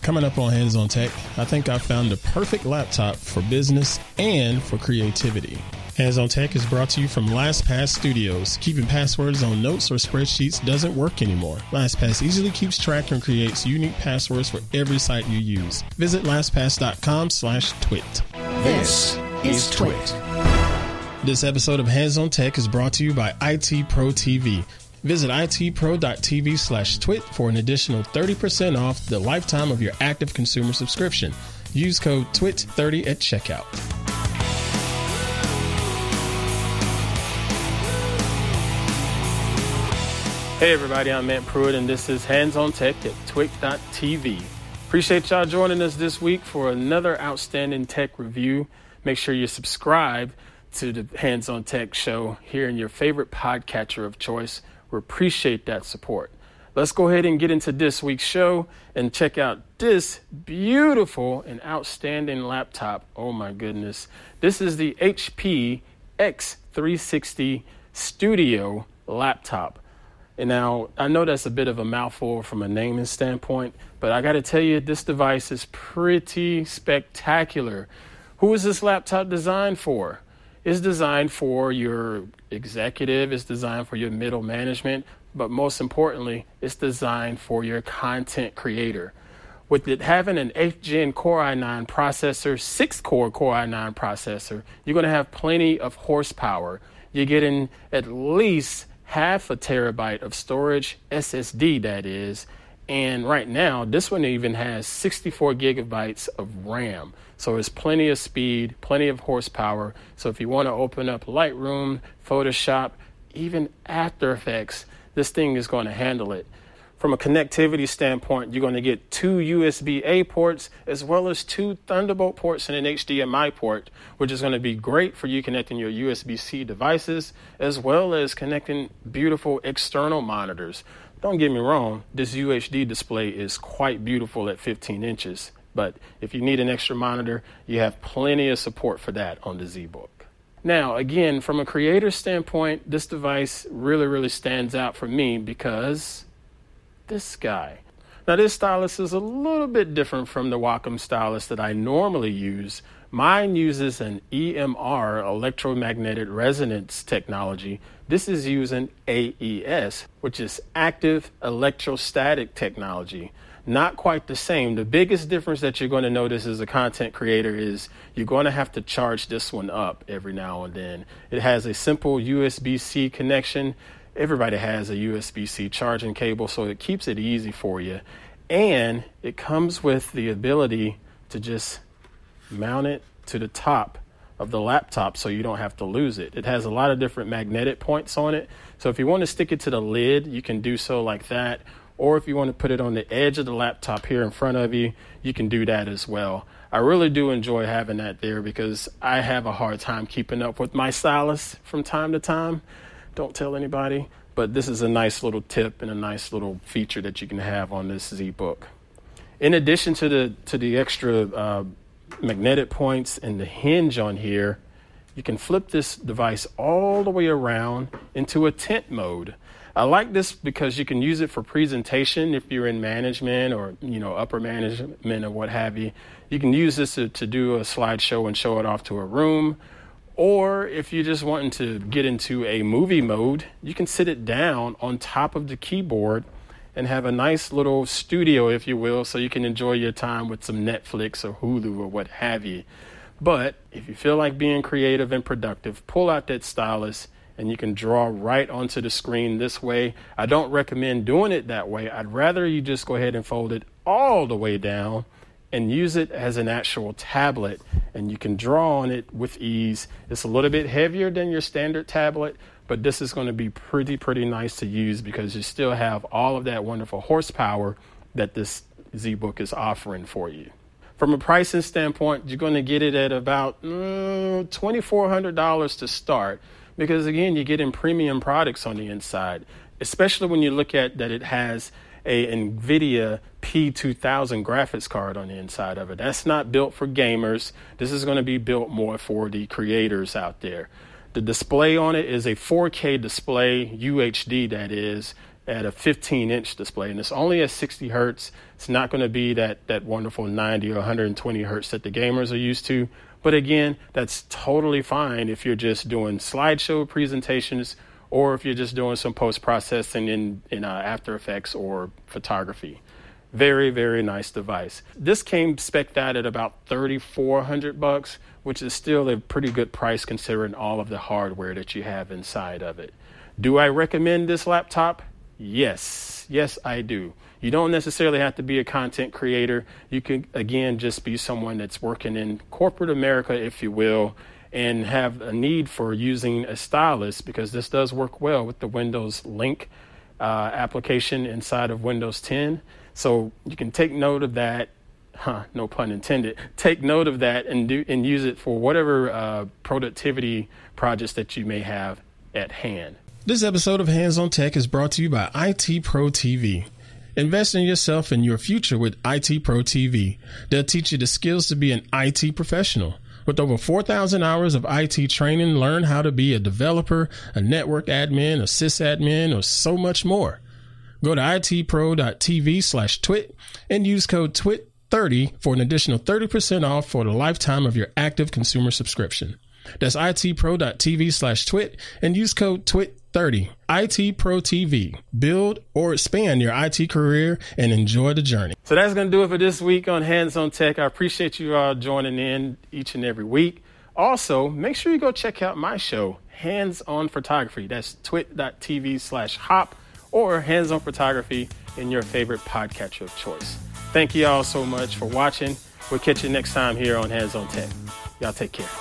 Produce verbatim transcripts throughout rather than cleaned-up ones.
Coming up on Hands on Tech, I think I found the perfect laptop for business and for creativity. Hands on Tech is brought to you from LastPass Studios. Keeping passwords on notes or spreadsheets doesn't work anymore. LastPass easily keeps track and creates unique passwords for every site you use. Visit LastPass.com slash twit. This is Twit. This episode of Hands on Tech is brought to you by I T Pro T V. Visit itpro.tv slash twit for an additional thirty percent off the lifetime of your active consumer subscription. Use code twit thirty at checkout. Hey everybody, I'm Matt Pruitt and this is Hands on Tech at twit dot t v. Appreciate y'all joining us this week for another outstanding tech review. Make sure you subscribe to the Hands on Tech show here in your favorite podcatcher of choice. We appreciate that support. Let's go ahead and get into this week's show and check out this beautiful and outstanding laptop. Oh my goodness. This is the H P X three sixty Studio laptop. And now I know that's a bit of a mouthful from a naming standpoint, but I got to tell you, this device is pretty spectacular. Who is this laptop designed for? It's designed for your executive, it's designed for your middle management, but most importantly, it's designed for your content creator. With it having an eighth gen Core i nine processor, six core Core i nine processor, you're going to have plenty of horsepower. You're getting at least half a terabyte of storage, S S D that is, and right now, this one even has sixty-four gigabytes of RAM. So it's plenty of speed, plenty of horsepower. So if you want to open up Lightroom, Photoshop, even After Effects, this thing is going to handle it. From a connectivity standpoint, you're going to get two U S B A ports as well as two Thunderbolt ports and an H D M I port, which is going to be great for you connecting your U S B C devices as well as connecting beautiful external monitors. Don't get me wrong, this U H D display is quite beautiful at fifteen inches, but if you need an extra monitor, you have plenty of support for that on the ZBook. Now, again, from a creator standpoint, this device really, really stands out for me because this guy. Now, this stylus is a little bit different from the Wacom stylus that I normally use. Mine uses an E M R, electromagnetic resonance technology. This is using A E S, which is active electrostatic technology. Not quite the same. The biggest difference that you're going to notice as a content creator is you're going to have to charge this one up every now and then. It has a simple U S B C connection. Everybody has a U S B C charging cable, so it keeps it easy for you. And it comes with the ability to just mount it to the top of the laptop so you don't have to lose it. It has a lot of different magnetic points on it. So if you want to stick it to the lid, you can do so like that. Or if you want to put it on the edge of the laptop here in front of you, you can do that as well. I really do enjoy having that there because I have a hard time keeping up with my stylus from time to time. Don't tell anybody, but this is a nice little tip and a nice little feature that you can have on this ZBook. In addition to the to the extra uh, magnetic points and the hinge on here, you can flip this device all the way around into a tent mode. I like this because you can use it for presentation if you're in management or, you know, upper management or what have you. You can use this to, to do a slideshow and show it off to a room. Or if you're just wanting to get into a movie mode, you can sit it down on top of the keyboard and have a nice little studio, if you will, so you can enjoy your time with some Netflix or Hulu or what have you. But if you feel like being creative and productive, pull out that stylus and you can draw right onto the screen this way. I don't recommend doing it that way. I'd rather you just go ahead and fold it all the way down and use it as an actual tablet, and you can draw on it with ease. It's a little bit heavier than your standard tablet, but this is going to be pretty, pretty nice to use because you still have all of that wonderful horsepower that this ZBook is offering for you. From a pricing standpoint, you're going to get it at about mm, two thousand four hundred dollars to start because, again, you're getting premium products on the inside, especially when you look at that it has a NVIDIA P two thousand graphics card on the inside of it. That's not built for gamers. This is going to be built more for the creators out there. The display on it is a four K display, U H D that is. at a fifteen inch display, and it's only at sixty hertz. It's not going to be that that wonderful ninety or one hundred twenty hertz that the gamers are used to. But again, that's totally fine if you're just doing slideshow presentations or if you're just doing some post-processing in, in uh, After Effects or photography. Very, very nice device. This came spec'd out at about thirty-four hundred bucks, which is still a pretty good price considering all of the hardware that you have inside of it. Do I recommend this laptop? Yes. Yes, I do. You don't necessarily have to be a content creator. You can, again, just be someone that's working in corporate America, if you will, and have a need for using a stylus, because this does work well with the Windows Link uh, application inside of Windows ten. So you can take note of that. Huh, no pun intended. Take note of that and do and use it for whatever uh, productivity projects that you may have at hand. This episode of Hands on Tech is brought to you by I T Pro T V. Invest in yourself and your future with I T Pro T V. They'll teach you the skills to be an I T professional. With over four thousand hours of I T training, learn how to be a developer, a network admin, a sysadmin, or so much more. Go to itpro.tv slash twit and use code twit thirty for an additional thirty percent off for the lifetime of your active consumer subscription. That's itpro.tv slash twit and use code twit thirty. I T Pro T V. Build or expand your I T career and enjoy the journey. So that's going to do it for this week on Hands on Tech. I appreciate you all joining in each and every week. Also, make sure you go check out my show, Hands on Photography. That's twit.tv slash hop or Hands on Photography in your favorite podcatcher of choice. Thank you all so much for watching. We'll catch you next time here on Hands on Tech. Y'all take care.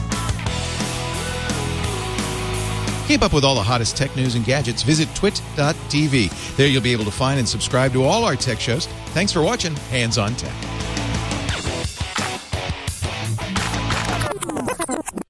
Keep up with all the hottest tech news and gadgets. Visit twit dot t v. There you'll be able to find and subscribe to all our tech shows. Thanks for watching Hands on Tech.